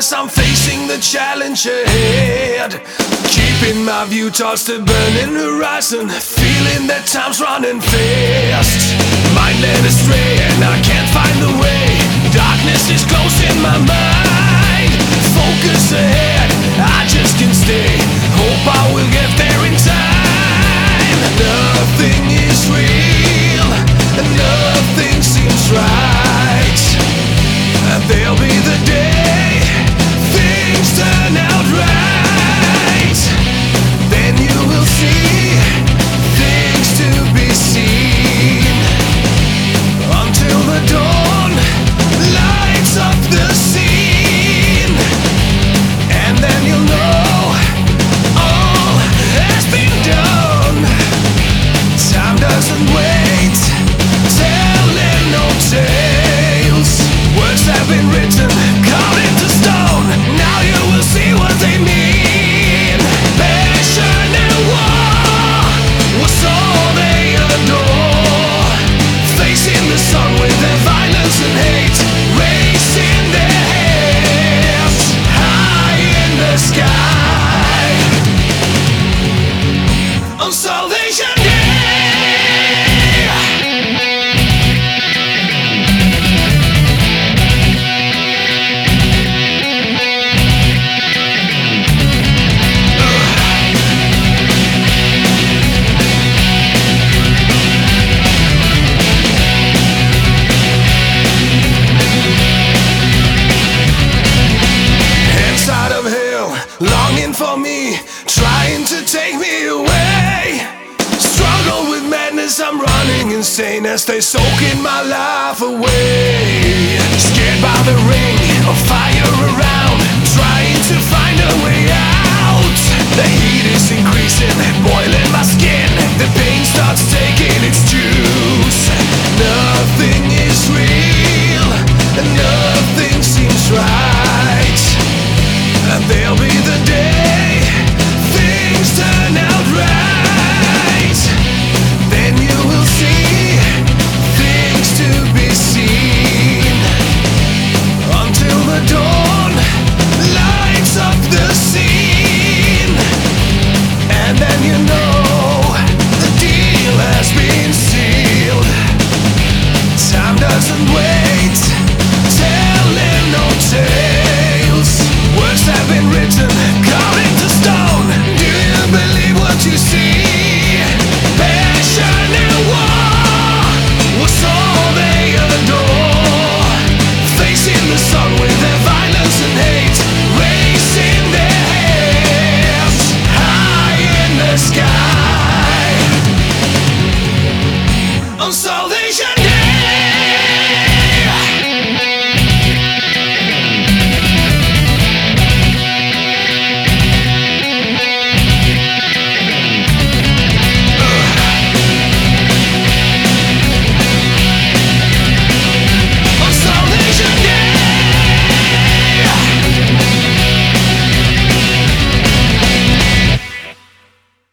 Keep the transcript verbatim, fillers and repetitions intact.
as I'm facing the challenge ahead. Keeping my view towards the burning horizon, feeling that time's running fast. Mind led astray and I can't find the way. Darkness is close in my mind. Focus ahead, I just can't stay. Hope I will get there in time. Nothing is real, nothing seems right. And there'll be the day things turn out right. Then you will see things to be seen. Until the dawn lights up the scene. And then you'll know all has been done. Time doesn't wait, telling no tales. Words have been written, carved into stone. Now you will see what they mean. Passion and war was all they adore. Facing the sun with their violence and hate, raising their hands high in the sky on Salvation Day. Longing for me, trying to take me away. Struggle with madness, I'm running insane as they soak in my life away. Scared by the ring of fire around, trying to find a way out. The heat is increasing, boiling my skin. The pain starts taking its juice. Nothing